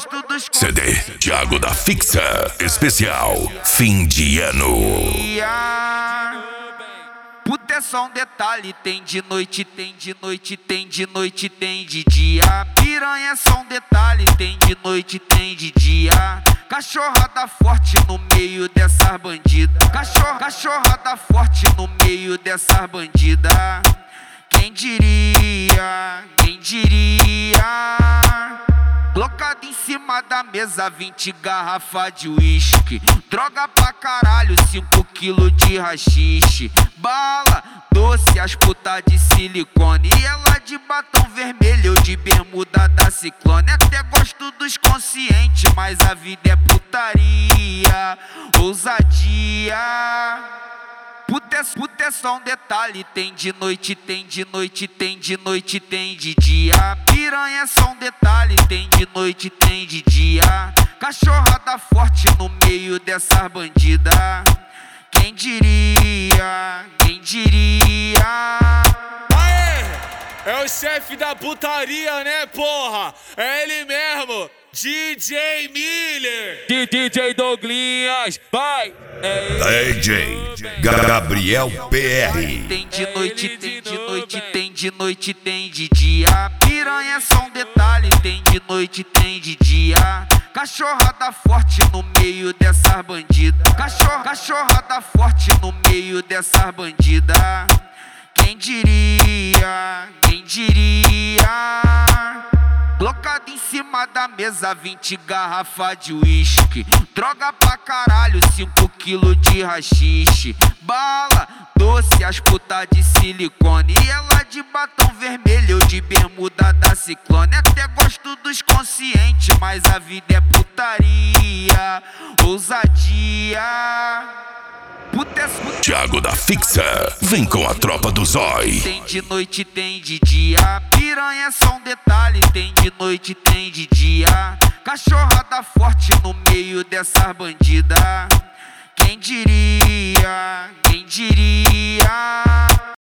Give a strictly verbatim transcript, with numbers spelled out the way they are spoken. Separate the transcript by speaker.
Speaker 1: gosto dos
Speaker 2: C D Thiago da Fixa, especial fim de ano.
Speaker 1: Puta, é só um detalhe, tem de noite, tem de noite, tem de noite, tem de dia. Piranha é só um detalhe, tem de noite, tem de dia. Cachorrada forte no meio dessas bandidas. Cachorro, cachorrada forte no meio dessas bandidas. Quem diria, quem diria? Colocado em cima da mesa, vinte garrafas de uísque. Droga pra caralho, cinco quilos de rachixe. Bala, doce, as putas de silicone. E ela de batom vermelho, eu de bermuda da Ciclone. Até gosto dos conscientes, mas a vida é putaria, ousadia. Puta, é, puta, é só um detalhe, tem de noite, tem de noite, tem de noite, tem de dia. Piranha é só um detalhe, tem de noite, tem de dia. Cachorrada forte no meio dessas bandidas. Quem diria, quem diria?
Speaker 3: Aê, é o chefe da putaria, né, porra? É ele mesmo, D J Miller.
Speaker 4: D J Douglinhas, vai!
Speaker 2: D J Gabriel P R.
Speaker 1: Tem de noite, tem de noite, tem de noite, tem de dia. Piranha é só um detalhe, tem de noite, tem de dia. Cachorrada forte no meio dessas bandidas. Cachorro, cachorrada forte no meio dessas bandidas. Quem diria, quem diria? Colocado em cima da mesa, vinte garrafas de uísque. Droga pra caralho, cinco quilos de rachixe. Bala, doce, as putas de silicone. E ela de batom vermelho, eu de bermuda da Ciclone. Até gosto dos conscientes, mas a vida é putaria, ousadia. Puta, puta.
Speaker 2: Thiago da Fixa, vem com a tropa do Zói.
Speaker 1: Tem de noite, tem de dia. Piranha é só um detalhe, tem de noite, tem de dia. Cachorrada forte no meio dessas bandidas. Quem diria, quem diria?